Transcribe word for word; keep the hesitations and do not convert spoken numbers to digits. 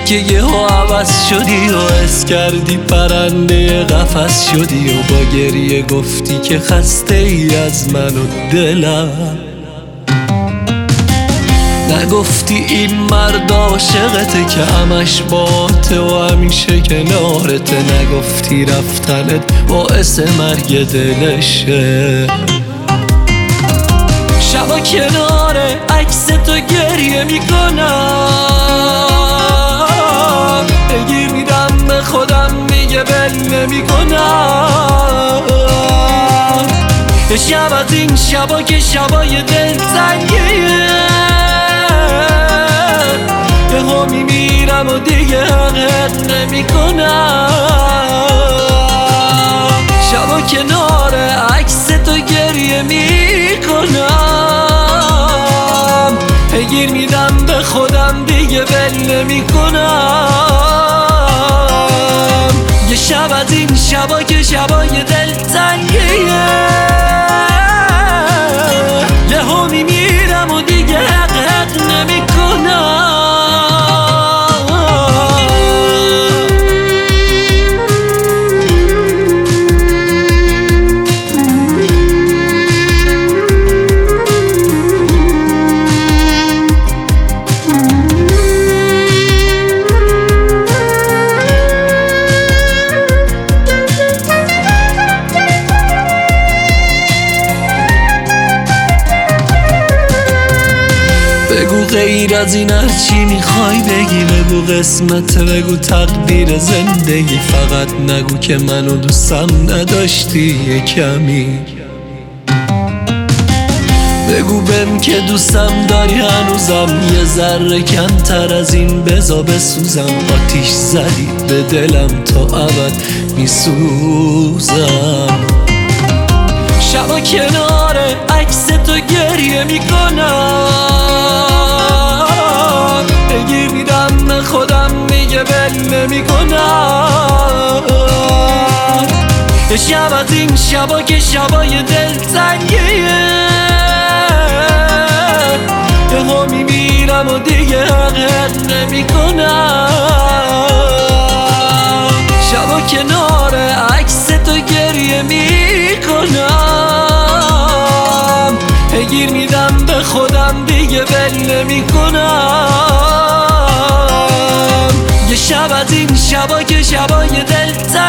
که یه ها عوض شدی و حس کردی پرنده قفس شدی و با گریه گفتی که خسته ای از من و دلم. نگفتی این مرد عاشقته که همش باته و همیشه کنارته. نگفتی رفتنت باعث مرگ دلشه. شبا کنار عکس تو گریه میکنم، بگیر میدم به خودم دیگه بل نمیکنم. شب از این شبا که شبای دلتنگیه، یه ها میمیرم و دیگه حقیقت نمیکنم. شبا کنار عکس تو گریه میکنم، بگیر میدم به خودم دیگه بل نمیکنم. یه شب از این شبا که شبای دلتنگیه، یه ها میمیرم و دیگه حقیقت نمیکنم. بگو غیر از این هرچی میخوای بگی، بگو قسمت، بگو تقدیر زندگی. فقط نگو که منو دوستم نداشتی یه کمی. بگو بهم که دوستم داری هنوزم، یه ذره کمتر از این بزا بسوزم. آتیش زدی به دلم تا ابد میسوزم. شبا کنار عکس تو گریه میکنم، بگیر میدم به خودم دیگه بل نمیکنم. شب از این شبا که شبای دلتنگیه، یه ها میمیرم و دیگه حقیقت نمیکنم. شبا کنار عکس تو گریه میکنم، بگیر میدم به خودم دیگه بل نمیکنم. یه شب از این شبا که شبای دلتنگیه،